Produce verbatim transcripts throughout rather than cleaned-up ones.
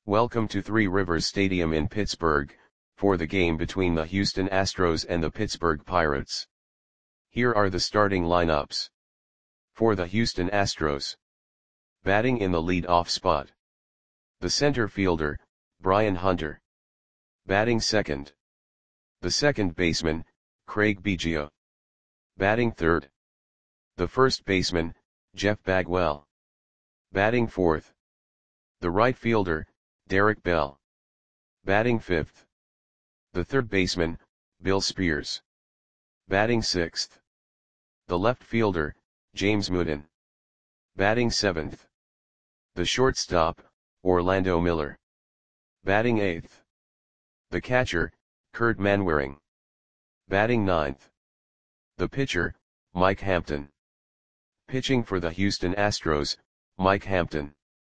Welcome to Three Rivers Stadium in Pittsburgh, for the game between the Houston Astros and the Pittsburgh Pirates. Here are the starting lineups. For the Houston Astros. Batting in the lead-off spot. The center fielder, Brian Hunter. Batting second. The second baseman, Craig Biggio. Batting third. The first baseman, Jeff Bagwell. Batting fourth. The right fielder, Derek Bell. Batting fifth. The third baseman, Bill Spears. Batting sixth. The left fielder, James Mooden. Batting seventh. The shortstop, Orlando Miller. Batting eighth. The catcher, Kurt Manwaring. Batting ninth. The pitcher, Mike Hampton. Pitching for the Houston Astros, Mike Hampton.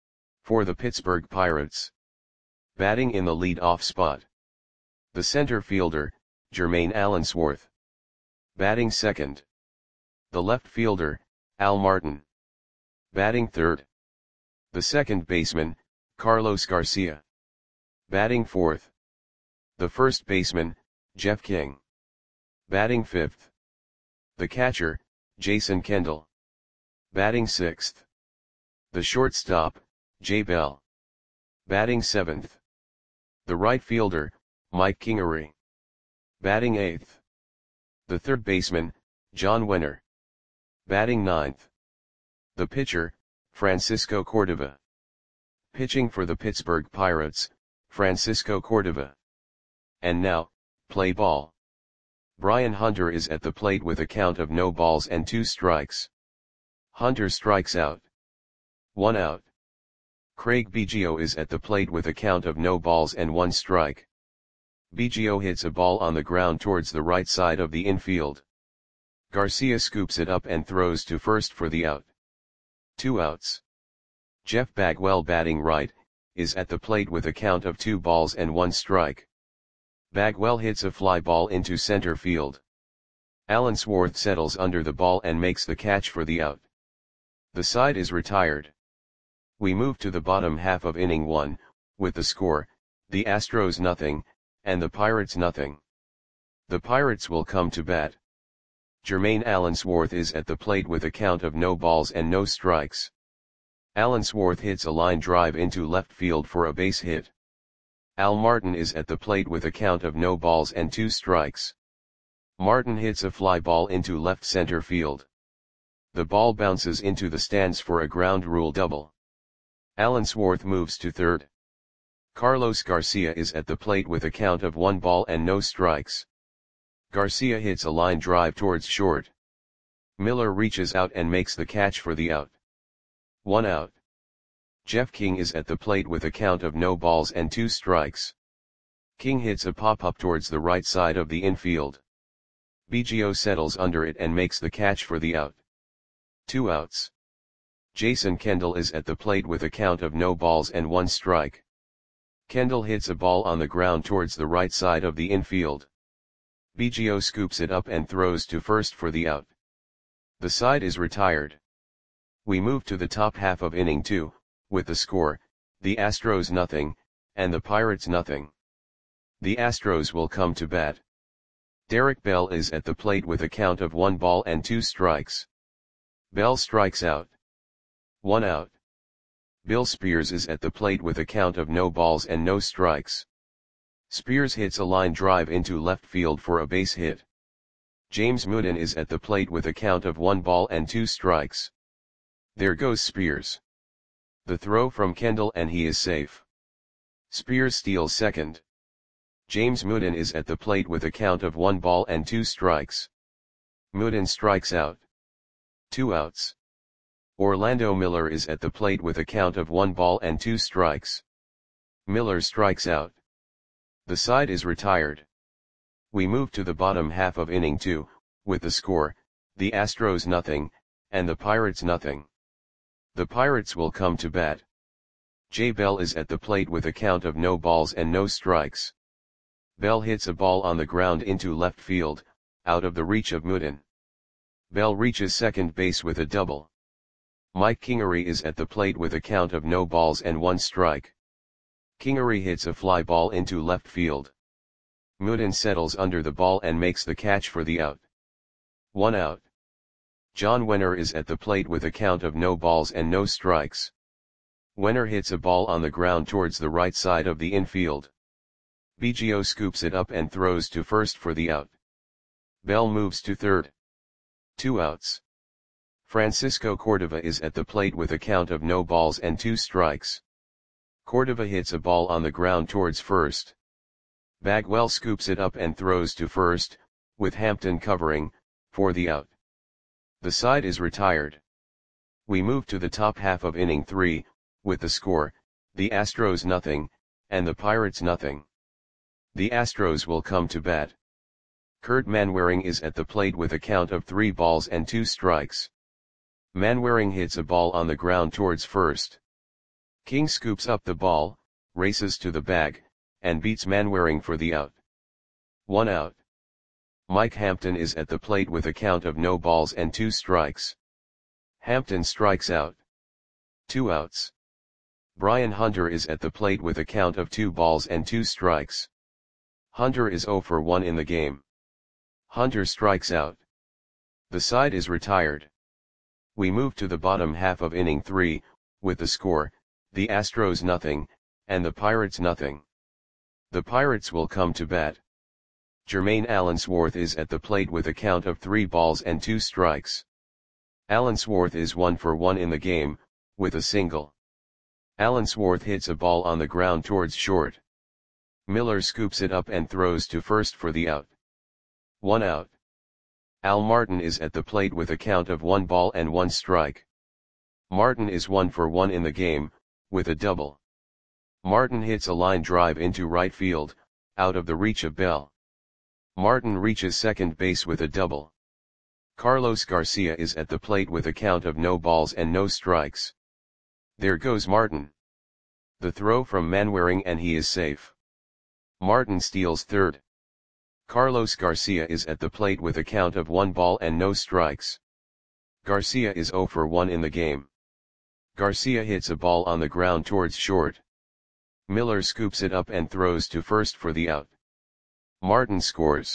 For the Pittsburgh Pirates. Batting in the lead-off spot. The center fielder, Jermaine Allensworth. Batting second. The left fielder, Al Martin. Batting third. The second baseman, Carlos Garcia. Batting fourth. The first baseman, Jeff King. Batting fifth. The catcher, Jason Kendall. Batting sixth. The shortstop, Jay Bell. Batting seventh. The right fielder, Mike Kingery. Batting eighth. The third baseman, John Wenner. Batting ninth. The pitcher, Francisco Cordova. Pitching for the Pittsburgh Pirates, Francisco Cordova. And now, play ball. Brian Hunter is at the plate with a count of no balls and two strikes. Hunter strikes out. One out. Craig Biggio is at the plate with a count of no balls and one strike. Biggio hits a ball on the ground towards the right side of the infield. Garcia scoops it up and throws to first for the out. Two outs. Jeff Bagwell, batting right, is at the plate with a count of two balls and one strike. Bagwell hits a fly ball into center field. Allensworth settles under the ball and makes the catch for the out. The side is retired. We move to the bottom half of inning one, with the score, the Astros nothing, and the Pirates nothing. The Pirates will come to bat. Jermaine Allensworth is at the plate with a count of no balls and no strikes. Allensworth hits a line drive into left field for a base hit. Al Martin is at the plate with a count of no balls and two strikes. Martin hits a fly ball into left center field. The ball bounces into the stands for a ground rule double. Allensworth moves to third. Carlos Garcia is at the plate with a count of one ball and no strikes. Garcia hits a line drive towards short. Miller reaches out and makes the catch for the out. One out. Jeff King is at the plate with a count of no balls and two strikes. King hits a pop-up towards the right side of the infield. Biggio settles under it and makes the catch for the out. Two outs. Jason Kendall is at the plate with a count of no balls and one strike. Kendall hits a ball on the ground towards the right side of the infield. Biggio scoops it up and throws to first for the out. The side is retired. We move to the top half of inning two, with the score, the Astros nothing, and the Pirates nothing. The Astros will come to bat. Derek Bell is at the plate with a count of one ball and two strikes. Bell strikes out. One out. Bill Spears is at the plate with a count of no balls and no strikes. Spears hits a line drive into left field for a base hit. James Mooden is at the plate with a count of one ball and two strikes. There goes Spears. The throw from Kendall and he is safe. Spears steals second. James Mooden is at the plate with a count of one ball and two strikes. Mooden strikes out. Two outs. Orlando Miller is at the plate with a count of one ball and two strikes. Miller strikes out. The side is retired. We move to the bottom half of inning two, with the score, the Astros nothing, and the Pirates nothing. The Pirates will come to bat. Jay Bell is at the plate with a count of no balls and no strikes. Bell hits a ball on the ground into left field, out of the reach of Mooden. Bell reaches second base with a double. Mike Kingery is at the plate with a count of no balls and one strike. Kingery hits a fly ball into left field. Mooden settles under the ball and makes the catch for the out. One out. John Wenner is at the plate with a count of no balls and no strikes. Wenner hits a ball on the ground towards the right side of the infield. Biggio scoops it up and throws to first for the out. Bell moves to third. Two outs. Francisco Cordova is at the plate with a count of no balls and two strikes. Cordova hits a ball on the ground towards first. Bagwell scoops it up and throws to first, with Hampton covering, for the out. The side is retired. We move to the top half of inning three, with the score, the Astros nothing, and the Pirates nothing. The Astros will come to bat. Kurt Manwaring is at the plate with a count of three balls and two strikes. Manwaring hits a ball on the ground towards first. King scoops up the ball, races to the bag, and beats Manwaring for the out. One out. Mike Hampton is at the plate with a count of no balls and two strikes. Hampton strikes out. Two outs. Brian Hunter is at the plate with a count of two balls and two strikes. Hunter is oh for one in the game. Hunter strikes out. The side is retired. We move to the bottom half of inning three, with the score, the Astros nothing, and the Pirates nothing. The Pirates will come to bat. Jermaine Allensworth is at the plate with a count of three balls and two strikes. Allensworth is one for one in the game, with a single. Allensworth hits a ball on the ground towards short. Miller scoops it up and throws to first for the out. One out. Al Martin is at the plate with a count of one ball and one strike. Martin is one for one in the game, with a double. Martin hits a line drive into right field, out of the reach of Bell. Martin reaches second base with a double. Carlos Garcia is at the plate with a count of no balls and no strikes. There goes Martin. The throw from Manwaring and he is safe. Martin steals third. Carlos Garcia is at the plate with a count of one ball and no strikes. Garcia is oh for one in the game. Garcia hits a ball on the ground towards short. Miller scoops it up and throws to first for the out. Martin scores.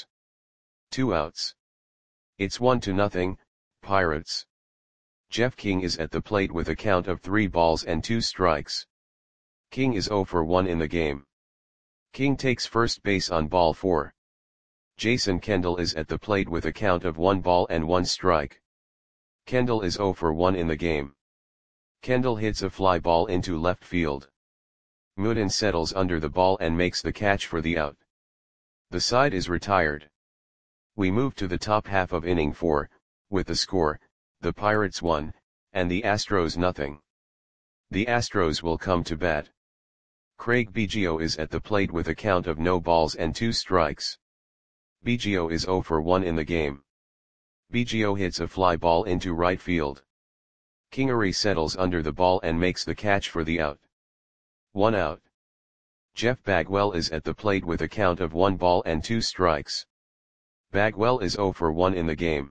Two outs. It's one to nothing, Pirates. Jeff King is at the plate with a count of three balls and two strikes. King is oh for one in the game. King takes first base on ball four. Jason Kendall is at the plate with a count of one ball and one strike. Kendall is oh for one in the game. Kendall hits a fly ball into left field. Mooden settles under the ball and makes the catch for the out. The side is retired. We move to the top half of inning four, with the score, the Pirates one, and the Astros nothing. The Astros will come to bat. Craig Biggio is at the plate with a count of no balls and two strikes. Biggio is oh for one in the game. Biggio hits a fly ball into right field. Kingery settles under the ball and makes the catch for the out. One out. Jeff Bagwell is at the plate with a count of one ball and two strikes. Bagwell is oh for one in the game.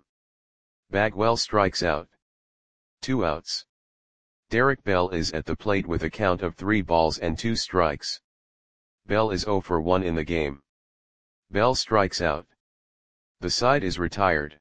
Bagwell strikes out. Two outs. Derek Bell is at the plate with a count of three balls and two strikes. Bell is oh for one in the game. Bell strikes out. The side is retired.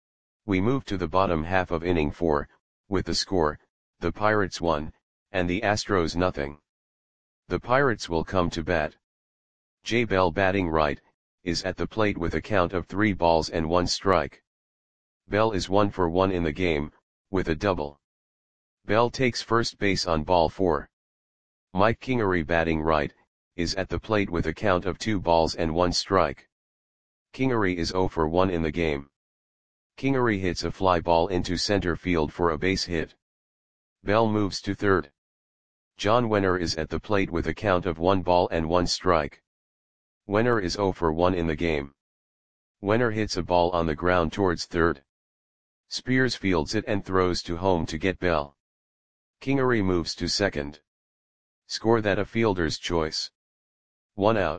We move to the bottom half of inning four, with the score, the Pirates one, and the Astros nothing. The Pirates will come to bat. Jay Bell batting right, is at the plate with a count of three balls and one strike. Bell is one for one in the game, with a double. Bell takes first base on ball four. Mike Kingery batting right, is at the plate with a count of two balls and one strike. Kingery is oh for one in the game. Kingery hits a fly ball into center field for a base hit. Bell moves to third. John Wenner is at the plate with a count of one ball and one strike. Wenner is oh for one in the game. Wenner hits a ball on the ground towards third. Spears fields it and throws to home to get Bell. Kingery moves to second. Score that a fielder's choice. One out.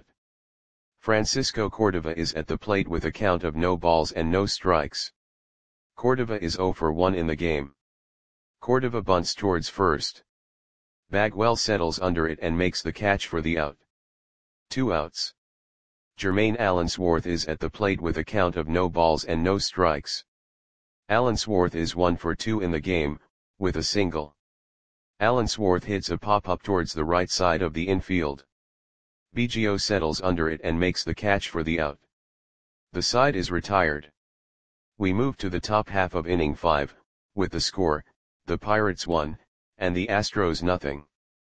Francisco Cordova is at the plate with a count of no balls and no strikes. Cordova is oh for one in the game. Cordova bunts towards first. Bagwell settles under it and makes the catch for the out. Two outs. Jermaine Allensworth is at the plate with a count of no balls and no strikes. Allensworth is one for two in the game, with a single. Allensworth hits a pop-up towards the right side of the infield. Biggio settles under it and makes the catch for the out. The side is retired. We move to the top half of inning five, with the score, the Pirates one, and the Astros nothing.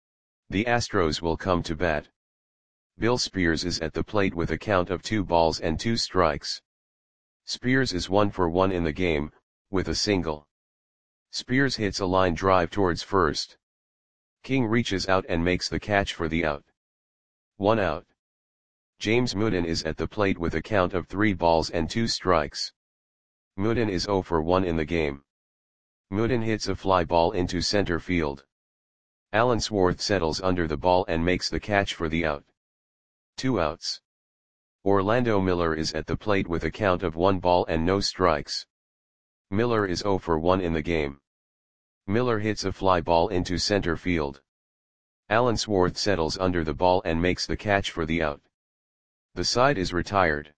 The Astros will come to bat. Bill Spears is at the plate with a count of two balls and two strikes. Spears is one for one in the game, with a single. Spears hits a line drive towards first. King reaches out and makes the catch for the out. One out. James Mooden is at the plate with a count of three balls and two strikes. Mooden is zero for one in the game. Mooden hits a fly ball into center field. Allensworth settles under the ball and makes the catch for the out. Two outs. Orlando Miller is at the plate with a count of one ball and no strikes. Miller is zero for one in the game. Miller hits a fly ball into center field. Allensworth settles under the ball and makes the catch for the out. The side is retired.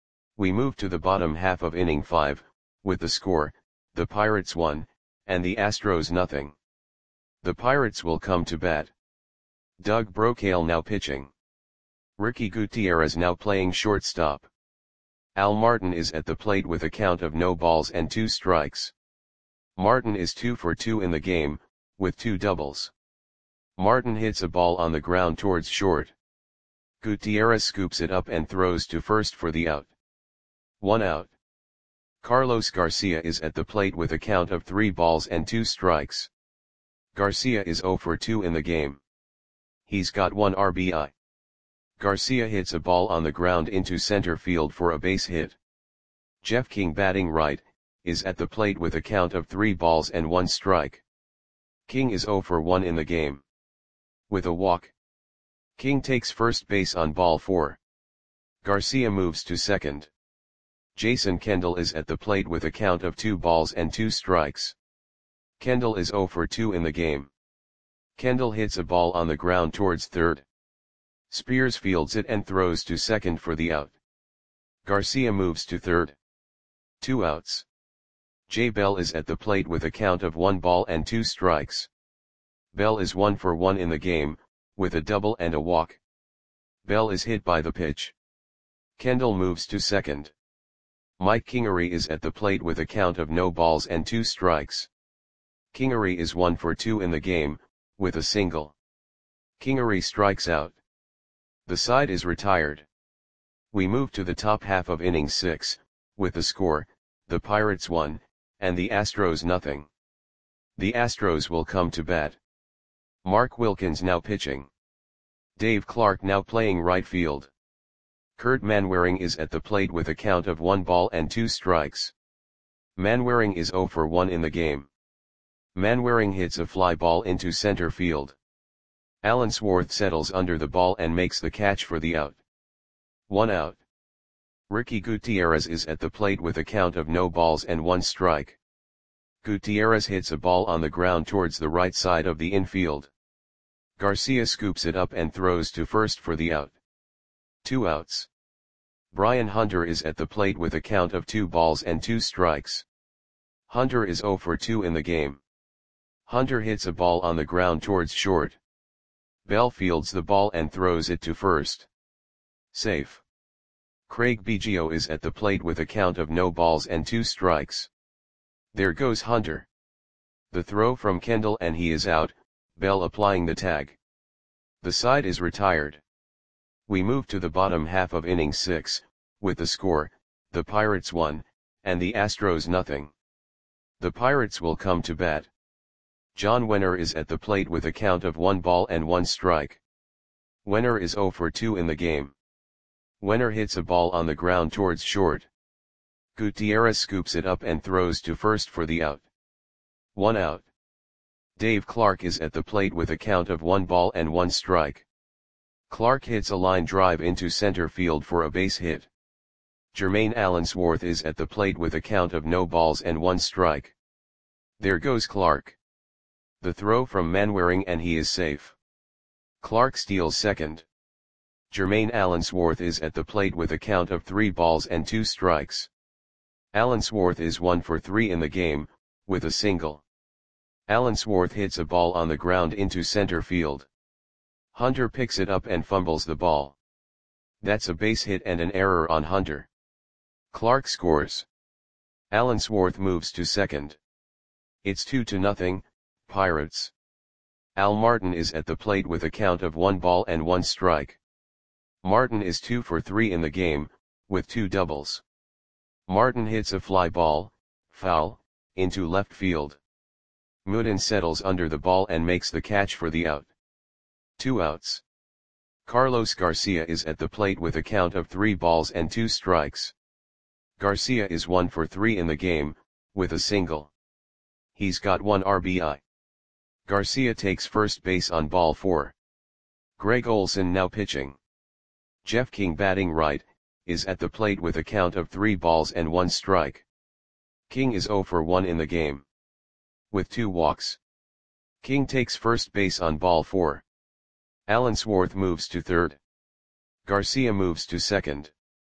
We move to the bottom half of inning five, with the score, the Pirates one, and the Astros nothing. The Pirates will come to bat. Doug Brocail now pitching. Ricky Gutierrez now playing shortstop. Al Martin is at the plate with a count of no balls and two strikes. Martin is two for two in the game, with two doubles. Martin hits a ball on the ground towards short. Gutierrez scoops it up and throws to first for the out. One out. Carlos Garcia is at the plate with a count of three balls and two strikes. Garcia is zero for two in the game. He's got one R B I. Garcia hits a ball on the ground into center field for a base hit. Jeff King, batting right, is at the plate with a count of three balls and one strike. King is zero for one in the game. With a walk. King takes first base on ball four. Garcia moves to second. Jason Kendall is at the plate with a count of two balls and two strikes. Kendall is zero for two in the game. Kendall hits a ball on the ground towards third. Spears fields it and throws to second for the out. Garcia moves to third. Two outs. Jay Bell is at the plate with a count of one ball and two strikes. Bell is one for one in the game, with a double and a walk. Bell is hit by the pitch. Kendall moves to second. Mike Kingery is at the plate with a count of no balls and two strikes. Kingery is one for two in the game, with a single. Kingery strikes out. The side is retired. We move to the top half of inning six, with the score, the Pirates one, and the Astros nothing. The Astros will come to bat. Mark Wilkins now pitching. Dave Clark now playing right field. Kurt Manwaring is at the plate with a count of one ball and two strikes. Manwaring is zero for one in the game. Manwaring hits a fly ball into center field. Allensworth settles under the ball and makes the catch for the out. One out. Ricky Gutierrez is at the plate with a count of no balls and one strike. Gutierrez hits a ball on the ground towards the right side of the infield. Garcia scoops it up and throws to first for the out. Two outs. Brian Hunter is at the plate with a count of two balls and two strikes. Hunter is zero for two in the game. Hunter hits a ball on the ground towards short. Bell fields the ball and throws it to first. Safe. Craig Biggio is at the plate with a count of no balls and two strikes. There goes Hunter. The throw from Kendall and he is out, Bell applying the tag. The side is retired. We move to the bottom half of inning six, with the score, the Pirates one, and the Astros nothing. The Pirates will come to bat. John Wenner is at the plate with a count of one ball and one strike. Wenner is zero for two in the game. Wenner hits a ball on the ground towards short. Gutierrez scoops it up and throws to first for the out. One out. Dave Clark is at the plate with a count of one ball and one strike. Clark hits a line drive into center field for a base hit. Jermaine Allensworth is at the plate with a count of no balls and one strike. There goes Clark. The throw from Manwaring and he is safe. Clark steals second. Jermaine Allensworth is at the plate with a count of three balls and two strikes. Allensworth is one for three in the game, with a single. Allensworth hits a ball on the ground into center field. Hunter picks it up and fumbles the ball. That's a base hit and an error on Hunter. Clark scores. Allensworth moves to second. It's two to nothing, Pirates. Al Martin is at the plate with a count of one ball and one strike. Martin is two for three in the game, with two doubles. Martin hits a fly ball, foul, into left field. Mooden settles under the ball and makes the catch for the out. Two outs. Carlos Garcia is at the plate with a count of three balls and two strikes. Garcia is one for three in the game, with a single. He's got one R B I. Garcia takes first base on ball four. Greg Olson now pitching. Jeff King batting right, is at the plate with a count of three balls and one strike. King is zero for one in the game, with two walks. King takes first base on ball four. Allensworth moves to third. Garcia moves to second.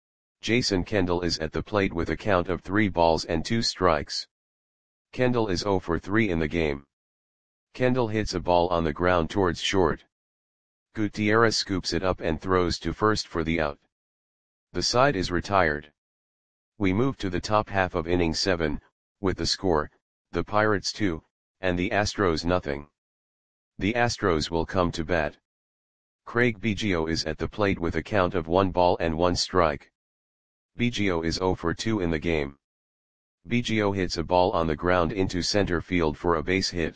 Jason Kendall is at the plate with a count of three balls and two strikes. Kendall is zero for three in the game. Kendall hits a ball on the ground towards short. Gutierrez scoops it up and throws to first for the out. The side is retired. We move to the top half of inning seven, with the score, the Pirates two, and the Astros nothing. The Astros will come to bat. Craig Biggio is at the plate with a count of one ball and one strike. Biggio is zero for two in the game. Biggio hits a ball on the ground into center field for a base hit.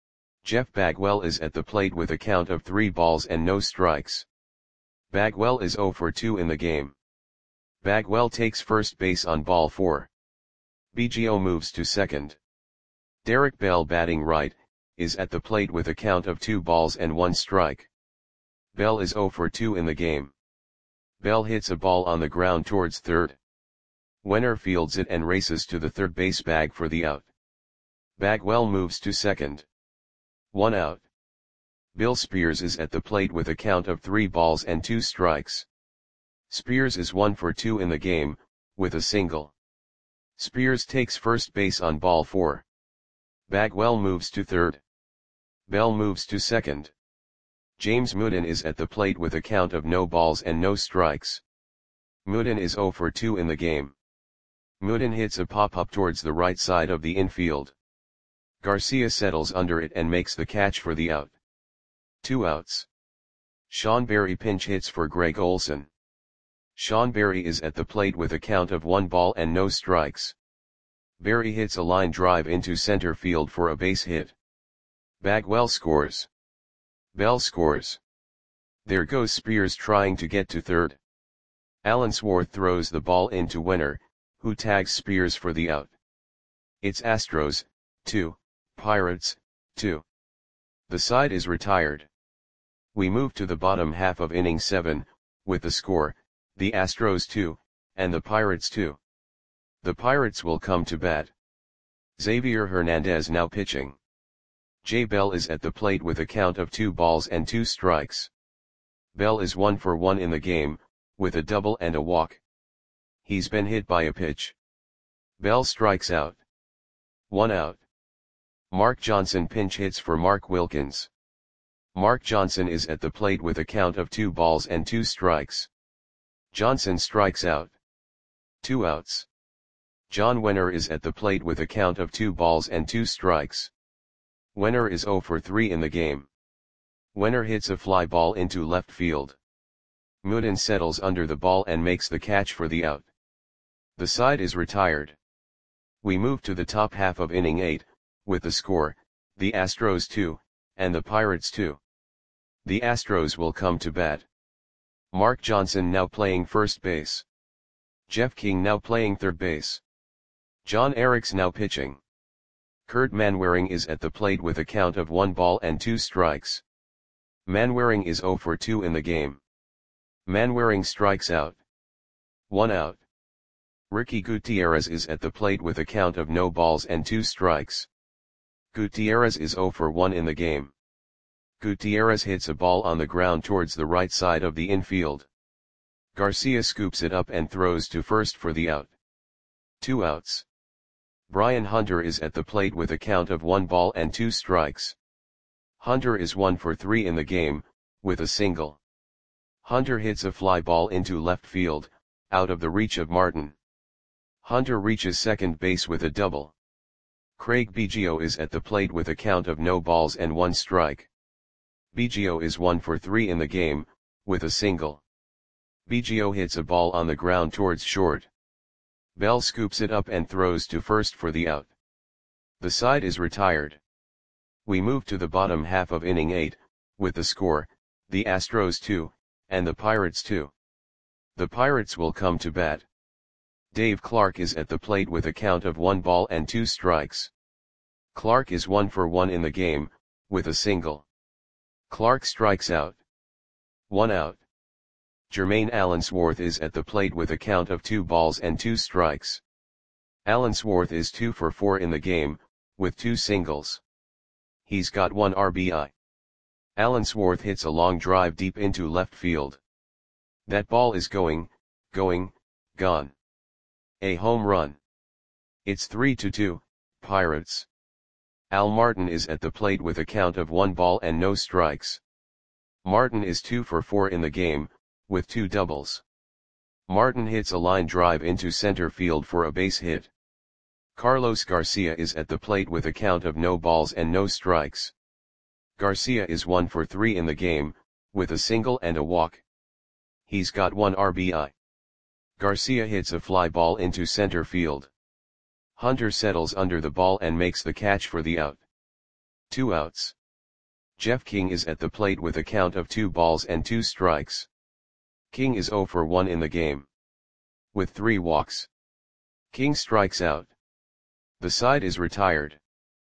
Jeff Bagwell is at the plate with a count of three balls and no strikes. Bagwell is zero for two in the game. Bagwell takes first base on ball four. Biggio moves to second. Derek Bell batting right, is at the plate with a count of two balls and one strike. Bell is zero for two in the game. Bell hits a ball on the ground towards third. Wenner fields it and races to the third base bag for the out. Bagwell moves to second. One out. Bill Spears is at the plate with a count of three balls and two strikes. Spears is one for two in the game, with a single. Spears takes first base on ball four. Bagwell moves to third. Bell moves to second. James Mooden is at the plate with a count of no balls and no strikes. Mooden is zero for two in the game. Mooden hits a pop-up towards the right side of the infield. Garcia settles under it and makes the catch for the out. Two outs. Sean Berry pinch hits for Greg Olson. Sean Berry is at the plate with a count of one ball and no strikes. Berry hits a line drive into center field for a base hit. Bagwell scores. Bell scores. There goes Spears trying to get to third. Allensworth throws the ball into Wenner, who tags Spears for the out. It's Astros, two, Pirates, two. The side is retired. We move to the bottom half of inning seven, with the score, the Astros two, and the Pirates two. The Pirates will come to bat. Xavier Hernandez now pitching. Jay Bell is at the plate with a count of two balls and two strikes. Bell is one for one in the game, with a double and a walk. He's been hit by a pitch. Bell strikes out. One out. Mark Johnson pinch hits for Mark Wilkins. Mark Johnson is at the plate with a count of two balls and two strikes. Johnson strikes out. Two outs. John Wenner is at the plate with a count of two balls and two strikes. Wenner is zero for three in the game. Wenner hits a fly ball into left field. Mooden settles under the ball and makes the catch for the out. The side is retired. We move to the top half of inning eight, with the score, the Astros two, and the Pirates two. The Astros will come to bat. Mark Johnson now playing first base. Jeff King now playing third base. John Eriks now pitching. Kurt Manwaring is at the plate with a count of one ball and two strikes. Manwaring is zero for two in the game. Manwaring strikes out. One out. Ricky Gutierrez is at the plate with a count of no balls and two strikes. Gutierrez is zero for one in the game. Gutierrez hits a ball on the ground towards the right side of the infield. Garcia scoops it up and throws to first for the out. Two outs. Brian Hunter is at the plate with a count of one ball and two strikes. Hunter is one for three in the game, with a single. Hunter hits a fly ball into left field, out of the reach of Martin. Hunter reaches second base with a double. Craig Biggio is at the plate with a count of no balls and one strike. Biggio is one for three in the game, with a single. Biggio hits a ball on the ground towards short. Bell scoops it up and throws to first for the out. The side is retired. We move to the bottom half of inning eight, with the score, the Astros two, and the Pirates two. The Pirates will come to bat. Dave Clark is at the plate with a count of one ball and two strikes. Clark is one for one in the game, with a single. Clark strikes out. One out. Jermaine Allensworth is at the plate with a count of two balls and two strikes. Allensworth is two for four in the game, with two singles. He's got one R B I. Allensworth hits a long drive deep into left field. That ball is going, going, gone. A home run. It's three to two, Pirates. Al Martin is at the plate with a count of one ball and no strikes. Martin is two for four in the game, with two doubles. Martin hits a line drive into center field for a base hit. Carlos Garcia is at the plate with a count of no balls and no strikes. Garcia is one for three in the game, with a single and a walk. He's got one R B I. Garcia hits a fly ball into center field. Hunter settles under the ball and makes the catch for the out. Two outs. Jeff King is at the plate with a count of two balls and two strikes. King is zero for one in the game. With three walks. King strikes out. The side is retired.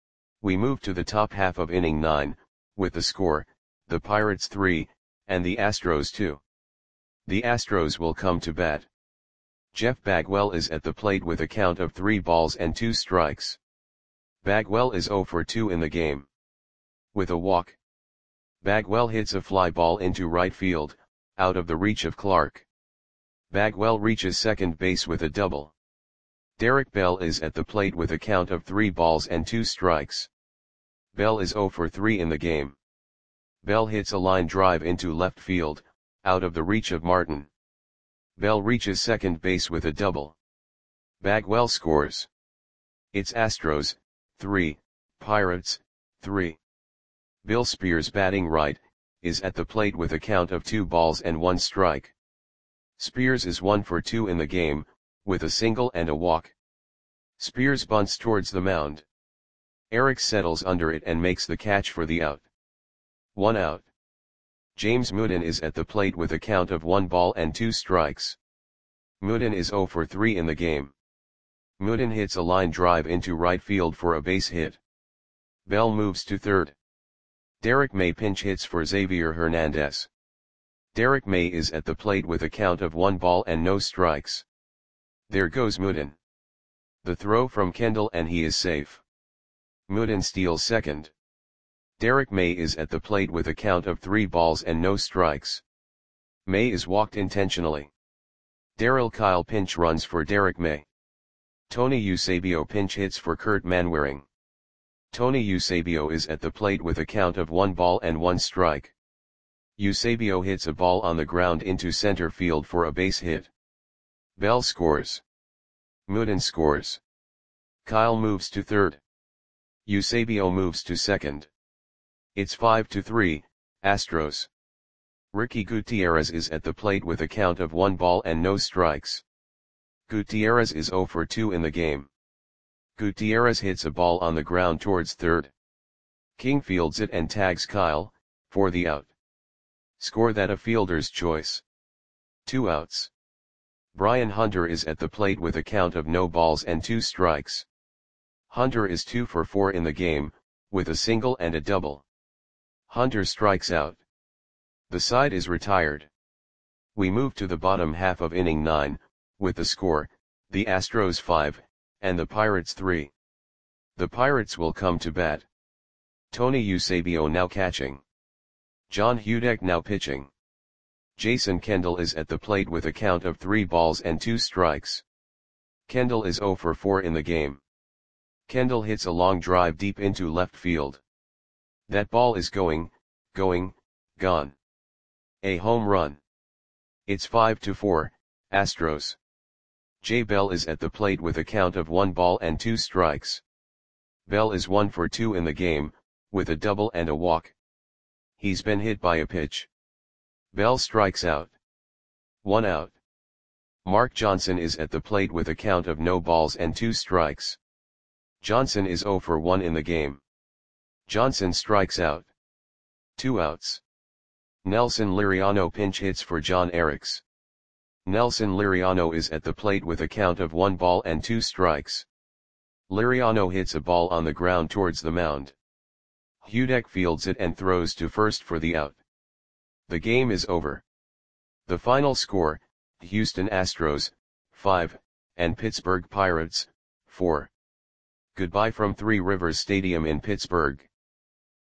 We move to the top half of inning nine, with the score, the Pirates three, and the Astros two. The Astros will come to bat. Jeff Bagwell is at the plate with a count of three balls and two strikes. Bagwell is zero for two in the game. With a walk. Bagwell hits a fly ball into right field, out of the reach of Clark. Bagwell reaches second base with a double. Derek Bell is at the plate with a count of three balls and two strikes. Bell is zero for three in the game. Bell hits a line drive into left field, out of the reach of Martin. Bell reaches second base with a double. Bagwell scores. It's Astros, three, Pirates, three. Bill Spears, batting right, is at the plate with a count of two balls and one strike. Spears is one for two in the game, with a single and a walk. Spears bunts towards the mound. Eric settles under it and makes the catch for the out. One out. James Mooden is at the plate with a count of one ball and two strikes. Mooden is zero for three in the game. Mooden hits a line drive into right field for a base hit. Bell moves to third. Derek May pinch hits for Xavier Hernandez. Derek May is at the plate with a count of one ball and no strikes. There goes Mooden. The throw from Kendall and he is safe. Mooden steals second. Derek May is at the plate with a count of three balls and no strikes. May is walked intentionally. Darryl Kyle pinch runs for Derek May. Tony Eusebio pinch hits for Kurt Manwaring. Tony Eusebio is at the plate with a count of one ball and one strike. Eusebio hits a ball on the ground into center field for a base hit. Bell scores. Mooden scores. Kyle moves to third. Eusebio moves to second. It's five to three, Astros. Ricky Gutierrez is at the plate with a count of one ball and no strikes. Gutierrez is zero for two in the game. Gutierrez hits a ball on the ground towards third. King fields it and tags Kyle, for the out. Score that a fielder's choice. Two outs. Brian Hunter is at the plate with a count of no balls and two strikes. Hunter is two for four in the game, with a single and a double. Hunter strikes out. The side is retired. We move to the bottom half of inning nine, with the score, the Astros five, and the Pirates three. The Pirates will come to bat. Tony Eusebio now catching. John Hudek now pitching. Jason Kendall is at the plate with a count of three balls and two strikes. Kendall is zero for four in the game. Kendall hits a long drive deep into left field. That ball is going, going, gone. A home run. It's five to four, Astros. Jay Bell is at the plate with a count of one ball and two strikes. Bell is one for two in the game, with a double and a walk. He's been hit by a pitch. Bell strikes out. One out. Mark Johnson is at the plate with a count of no balls and two strikes. Johnson is zero for one in the game. Johnson strikes out. Two outs. Nelson Liriano pinch hits for John Eriks. Nelson Liriano is at the plate with a count of one ball and two strikes. Liriano hits a ball on the ground towards the mound. Hudek fields it and throws to first for the out. The game is over. The final score, Houston Astros, five, and Pittsburgh Pirates, four. Goodbye from Three Rivers Stadium in Pittsburgh.